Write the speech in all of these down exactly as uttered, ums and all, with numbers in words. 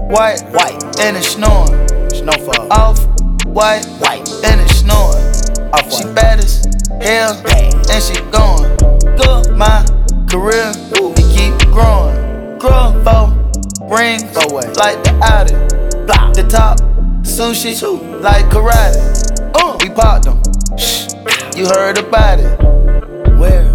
white, white, and it's snowing. snowfall, Off white, white, and it's snowing. off She white, bad as hell, bang, and she going good. My career, it keep growing. Grow four rings, Four way. like the Audi. blah, The top sushi, like karate. uh, We popped them. Shh, you heard about it. where,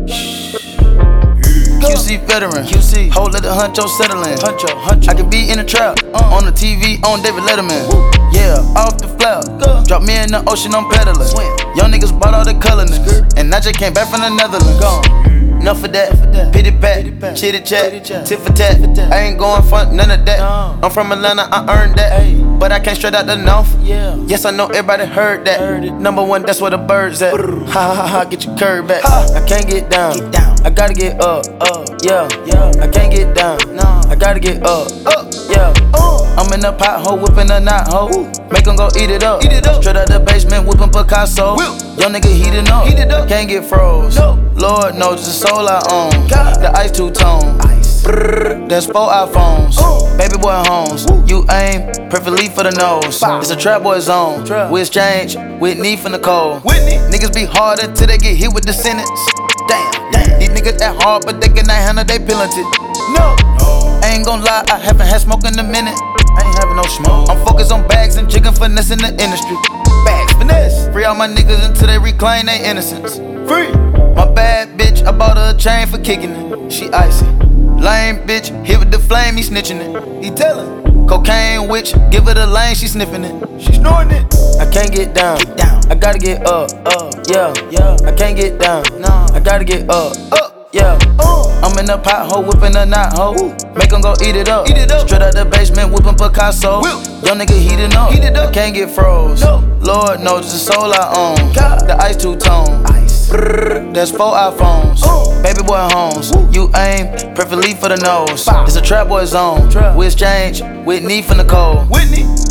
Q C veteran, Q C, whole let the huncho settle in. huncho, huncho, I can be in the trap, Uh. on the T V, on David Letterman. Yeah, off the flap, Go. drop me in the ocean, I'm pedaling. Swim. Young niggas bought all the colorings, and I just came back from the Netherlands. Gone. Enough of that, of that. pity pat, Pity pat. chitty Chitty chat, chat. tit for tat. Tit for tat. I ain't going for none of that. No. I'm from Atlanta, I earned that. Ayy. But I came straight out the north. yeah, Yes, I know everybody heard that. Heard it. Number one, that's where the birds at. Brr. Ha ha ha, get your curve back. Ha. I can't get down. Get down. I gotta get up. uh, Yeah, yeah, I can't get down. no, I gotta get up. up, Yeah. uh, I'm in the pothole, whipping a knot hole. Make 'em go eat it up. Eat it up. Straight out the basement, whipping Picasso. Whip. Young nigga heating up. Heat it up. Can't get froze. No. Lord knows the soul I own. God. The ice two-tone. ice, Brrr, that's four iPhones. Uh. Baby boy homes. Woo. You aim perfectly for the nose. Bow. It's a trap boy zone. Trap. We exchange with knee from the cold. Whitney, Niggas be harder till they get hit with the sentence. damn, damn, These niggas that hard, but they cannot handle they penalty. no, no, I ain't gon' lie, I haven't had smoke in a minute. I ain't having no smoke. I'm focused on bags and chicken finesse in the industry. bags, finesse, Free all my niggas until they reclaim their innocence. free, My bad bitch, I bought her a chain for kicking it. She icy. Lame bitch, hit with the flame, he snitching it. he tellin', Cocaine witch, give her the lane, she sniffing it. she snoring it, I can't get down. Get down. I gotta get up. uh, Yeah, yeah, I can't get down. No. I gotta get up. up, Yeah. uh, I'm in the pothole, whipping a knot hole. Make 'em go eat it up. Eat it up. Straight out the basement, whipping Picasso. Whip. Young nigga heating up. Heat it up. I can't get froze. No. Lord knows the soul I own. God. The ice two-tone. ice, Brrr, that's four iPhones. Uh. Baby boy homes. Woo. You aim perfectly for the nose. Bow. It's a trap boy zone. Trap. We exchange with knee from the cold. Whitney,